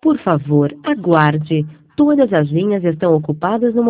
Por favor, aguarde. Todas as linhas estão ocupadas no